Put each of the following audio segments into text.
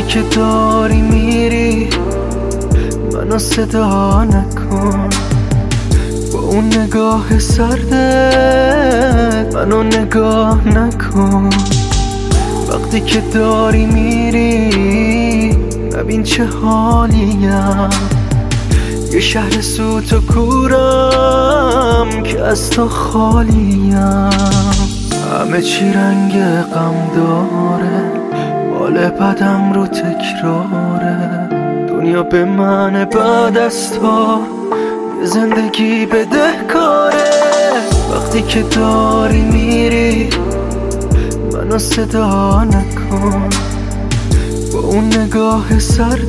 که داری میری منو صدا نکن، با اون نگاه سردت منو نگاه نکن. وقتی که داری میری ببین چه حالیم، یه شهر سوت و کورم که از تو خالیم. همه چی رنگ غم داره، حال بدم رو تکراره. دنیا به من بعد از تو یه زندگی بدهکاره. وقتی که داری میری منو صدا نکن، با اون نگاه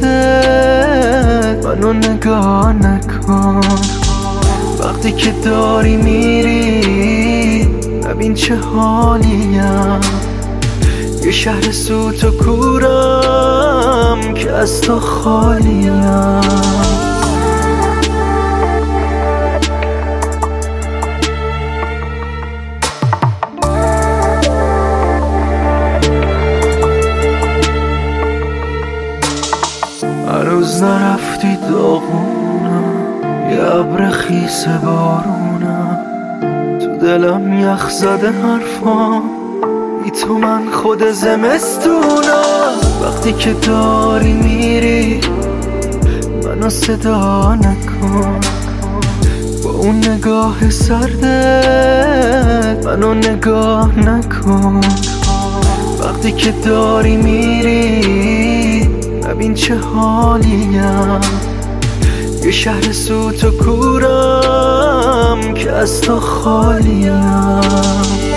سردت منو نگاه نکن. وقتی که داری میری ببین چه حالیم، یه شهر سوت و کورم که از تو خالیم. هنوز نرفتی داغونم، یه ابر خیس بارونم، تو دلم یخ زده حرفام، بی تو من خود زمستونم. وقتی که داری میری منو صدا نکن، با اون نگاه سردت منو نگاه نکن. وقتی که داری میری ببین چه حالیم، یه شهر سوت و کورم که از تو خالیم.